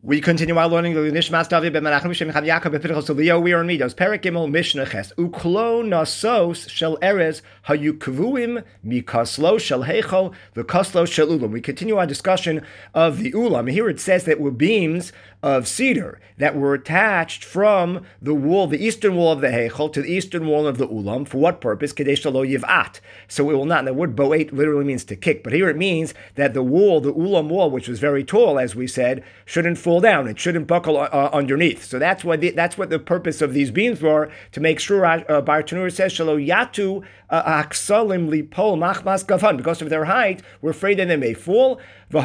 We continue our learning the Nishmas David ben Menachem Shem Chav Yaakov b'Pirchos Leo. We are in Midos Perek Gimel Mishnah Ches Uklo Nasos Shel Erez Hayu Kvuim Mikaslo Shel Heichol V'Kaslo Shel Ulam. We continue our discussion of the Ulam. Here it says that were beams of cedar that were attached from the wall, the eastern wall of the Heichol to the eastern wall of the Ulam. For what purpose? Kadesh Lo Yivat. So it will not. And the word Boet literally means to kick, but here it means that the wall, the Ulam wall, which was very tall, as we said, shouldn't fall down. It shouldn't buckle underneath. So that's what the purpose of these beams were, to make sure. Bar Tanur says Shalo Yatu Aksalim Lipol Machmas Gavan, because of their height, we're afraid that they may fall.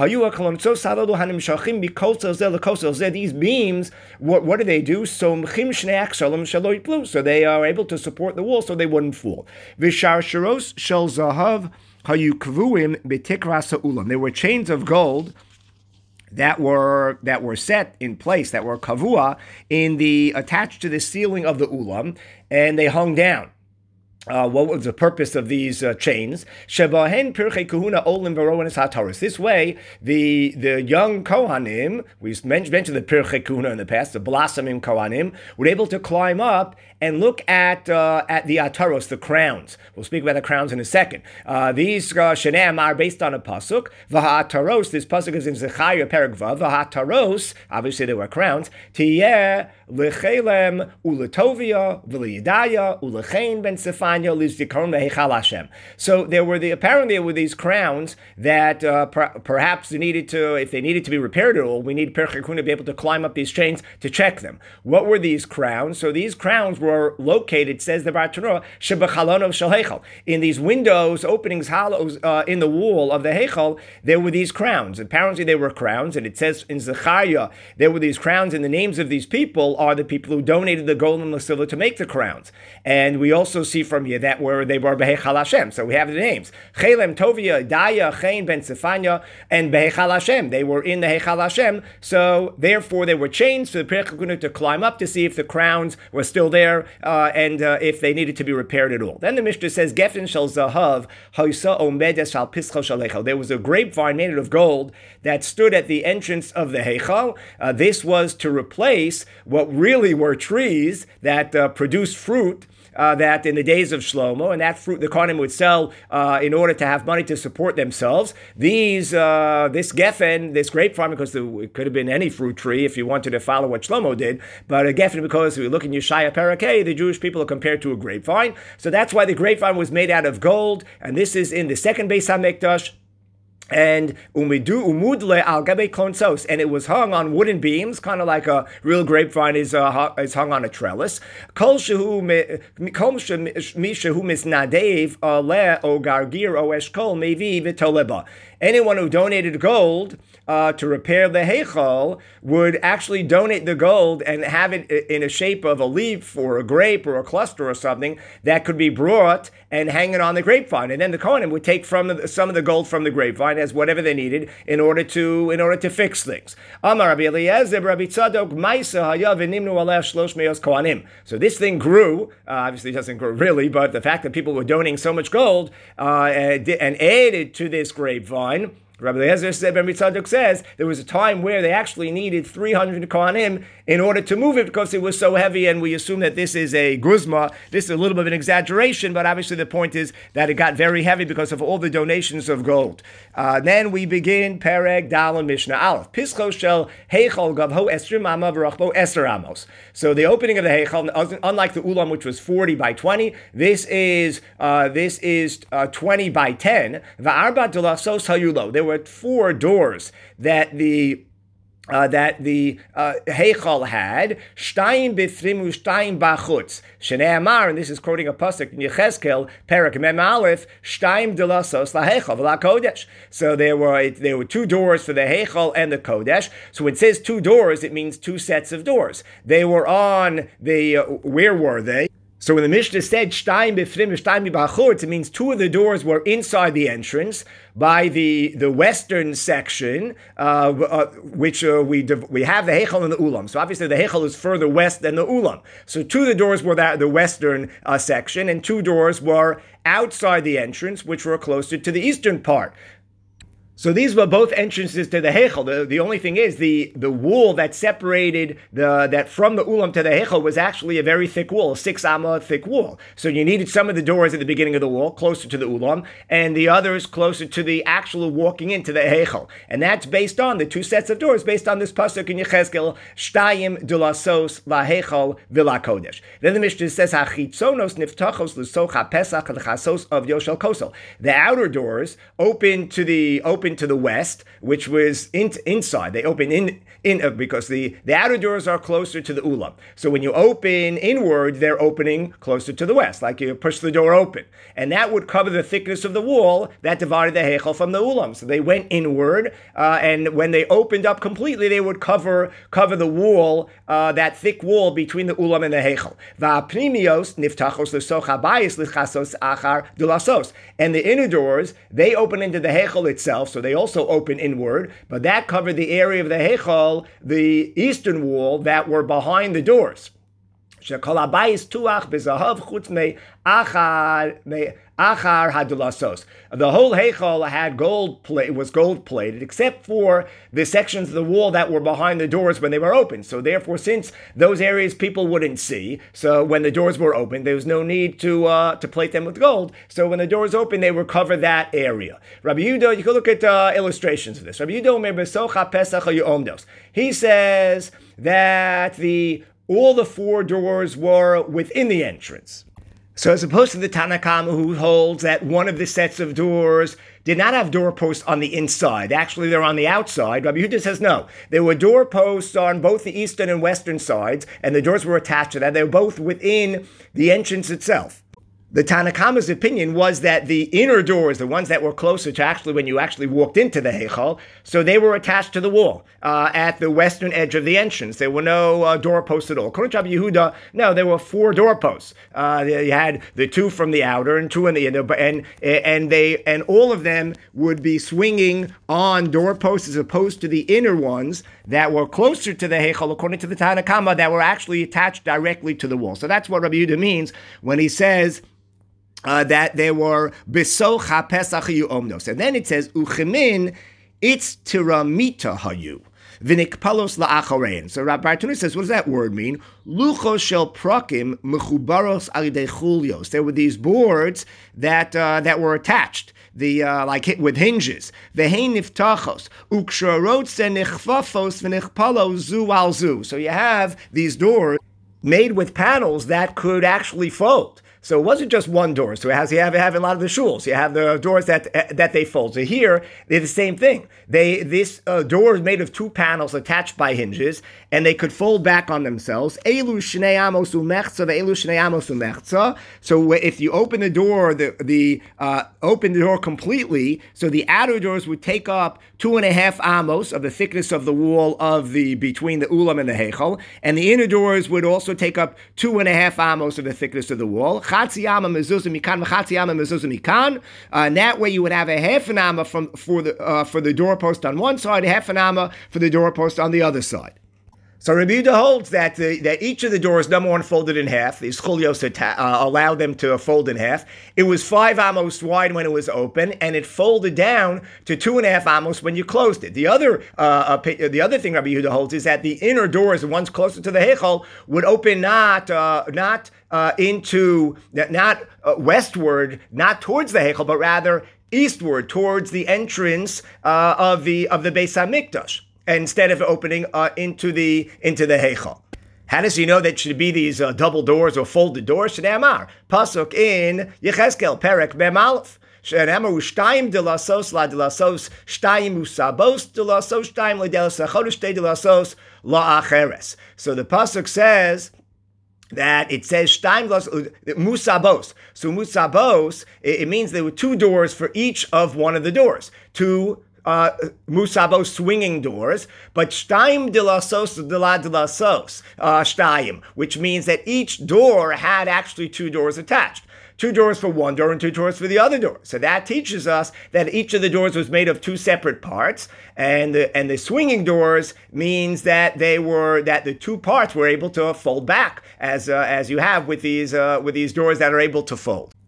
These beams, what do they do? So they are able to support the wall so they wouldn't fall. There were chains of gold that were set in place, that were kavua attached to the ceiling of the ulam, and they hung down. What was the purpose of these chains? Shebahen pirchei kahuna olim v'roanis hataros. This way, the young kohanim, we mentioned the pirchei kahuna in the past, the blossoming kohanim, were able to climb up and look at the ataros, the crowns. We'll speak about the crowns in a second. These shenem are based on a pasuk. V'hataros, this pasuk is in Zechariah Perek Vav. V'hataros, obviously there were crowns. Tiyeh lechelem uletovia v'leyedaya ulechein ben sefan. So apparently there were these crowns that perhaps they needed to, if they needed to be repaired at all, we need Perchei Kahuna to be able to climb up these chains to check them. What were these crowns? So these crowns were located, says the Bar Tanura, shebachalonov shel Heichal. In these windows, openings, hollows in the wall of the Heichal, there were these crowns. Apparently they were crowns, and it says in Zechariah there were these crowns, and the names of these people are the people who donated the gold and the silver to make the crowns. And we also see from here that they were Behechal Hashem. So we have the names. Chelem, Tovia, Daya, Chain, Ben Sefanya, and Behechal Hashem. They were in the Hechal Hashem. So therefore they were chained for the Perchei Kahuna to climb up to see if the crowns were still there and if they needed to be repaired at all. Then the Mishnah says, Gefen Shel Zahav, Haisa Omedes Shal Pischal Shel Heichal. There was a grapevine made out of gold that stood at the entrance of the Heichal. This was to replace what really were trees that produced fruit that in the days of Shlomo, and that fruit the Kohanim would sell in order to have money to support themselves. This geffen, this grapevine, because it could have been any fruit tree if you wanted to follow what Shlomo did, but a geffen because we look in Yeshaya Parakeh, the Jewish people are compared to a grapevine. So that's why the grapevine was made out of gold, and this is in the second Beis HaMikdash. And umudle al gabe konsos, and it was hung on wooden beams, kind of like a real grapevine is hung on a trellis. Kol shehu misnadev ale o gargir o eshkol mevi v'toleba. Anyone who donated gold to repair the Heichal would actually donate the gold and have it in a shape of a leaf or a grape or a cluster or something that could be brought and hang it on the grapevine. And then the Kohanim would take some of the gold from the grapevine as whatever they needed in order to fix things. Amar Rabbi Eliezer, Rabbi Tzadok, Maisa Hayav v'nimnu aleh shlosh meos Kohanim. So this thing grew. Obviously, it doesn't grow really, but the fact that people were donating so much gold and added to this grapevine. Rabbi Eliezer said, Rabbi Tzadok says, there was a time where they actually needed 300 Kohanim in order to move it because it was so heavy, and we assume that this is a guzma. This is a little bit of an exaggeration, but obviously the point is that it got very heavy because of all the donations of gold. Then we begin Perek Daled Mishnah Aleph. Pischo shel Heichal gavho esrim ama v'rachbo eser amos. So the opening of the Heichal, unlike the Ulam, which was 40 by 20, this is 20 by 10. Va'arba delasos hayulo. There were 4 doors that the Heichal had, Shtayim b'frim u'shtayim b'chutz. Shnei Amar, and this is quoting a pasuk in Yechezkel, Perek Mem Aleph, Shtayim delasos la'Heichal v'la'Kodesh. So there were 2 doors for the Heichal and the Kodesh. So when it says 2 doors, it means 2 sets of doors. They were on the, where were they? So when the Mishnah said Shtayim b'frim u'shtayim b'chutz, it means 2 of the doors were inside the entrance by the western section, which we have the Heichal and the Ulam. So obviously the Heichal is further west than the Ulam. So 2 of the doors were the western section, and 2 doors were outside the entrance, which were closer to the eastern part. So these were both entrances to the Heichel. The only thing is the wall that separated that from the Ulam to the Heichel was actually a very thick wall, a 6 amma thick wall. So you needed some of the doors at the beginning of the wall, closer to the Ulam, and the others closer to the actual walking into the Heichel. And that's based on the two sets of doors, based on this pasuk in Yechezkel, Shtayim dulasos la Heichel v'la Kodesh. Then the Mishnah says, Hachitzonos niftachos l'soch ha-pesach l'chasos of Yoshel Kosel. The outer doors open to the west, which was inside. They open in because the outer doors are closer to the ulam. So when you open inward, they're opening closer to the west, like you push the door open. And that would cover the thickness of the wall that divided the heichel from the ulam. So they went inward, and when they opened up completely, they would cover the wall, that thick wall between the ulam and the heichel. Va'pnimios niftachos l'soch habayis l'chasos achar dulasos. And the inner doors, they open into the heichel itself, so they also open inward, but that covered the area of the heichel, the eastern wall, that were behind the doors. Shekol habayis tuach bezahav chutz me achar hadulasos. The whole heichal had was gold plated, except for the sections of the wall that were behind the doors when they were open. So therefore, since those areas people wouldn't see, so when the doors were open, there was no need to plate them with gold. So when the doors opened, they would cover that area. Rabbi Yehuda, you can look at illustrations of this. Rabbi Yehuda, he says that all the four doors were within the entrance. So as opposed to the Tanna Kama, who holds that one of the sets of doors did not have doorposts on the inside. Actually, they're on the outside. Rabbi Yehuda says no. There were doorposts on both the eastern and western sides, and the doors were attached to that. They were both within the entrance itself. The Tanna Kama's opinion was that the inner doors, the ones that were closer to actually when you actually walked into the Heichal, so they were attached to the wall at the western edge of the entrance. There were no doorposts at all. According to Rabbi Yehuda, no, there were 4 doorposts. You had the 2 from the outer and 2 in the inner, and all of them would be swinging on doorposts as opposed to the inner ones that were closer to the Heichal, according to the Tanna Kama, that were actually attached directly to the wall. So that's what Rabbi Yehuda means when he says that there were besoch ha-pesach hayu omnos. And then it says, uchemin it's tiramita hayu. V'nikpalos la'acharein. So Rabbi Bartuna says, what does that word mean? Luchos shel prakim mechubaros alidei chulios. There were these boards that were attached, like with hinges. V'hein niftachos ukshorot senichfafos v'nichpalos zu al zu. So you have these doors made with panels that could actually fold. So it wasn't just one door. So you have a lot of the shuls. You have the doors that they fold. So here, they're the same thing. This door is made of 2 panels attached by hinges, and they could fold back on themselves. Elu shnei amos umechza, ve'elu shnei amos umechza. So if you open the door, open the door completely, so the outer doors would take up 2.5 amos of the thickness of the wall between the ulam and the heichal, and the inner doors would also take up 2.5 amos of the thickness of the wall. And that way you would have a half an amma for the doorpost on one side, a half an amma for the doorpost on the other side. So Rabbi Yehuda holds that each of the doors, number one, folded in half. These chulios allowed them to fold in half. It was 5 amos wide when it was open, and it folded down to 2.5 amos when you closed it. The other thing Rabbi Yehuda holds is that the inner doors, the ones closer to the heichal, would open not westward, not towards the heichal, but rather eastward towards the entrance of the Beis Hamikdash, instead of opening into the heichal. How does he know that should be these double doors or folded doors? Shneamar pasuk in Yechezkel perek mem aleph. Shneamar ushtayim delasos la delasos shtayim usabos delasos shtayim ledelas achodesh te delasos la acheres. So the pasuk says that it says shtayim musabos. So musabos, it means there were 2 doors for each of one of the doors. 2 musabos swinging doors, but shtayim dilasos dilasos shtayim, which means that each door had actually 2 doors attached. 2 doors for one door and 2 doors for the other door. So that teaches us that each of the doors was made of 2 separate parts, and the swinging doors means that the 2 parts were able to fold back, as you have with these doors that are able to fold.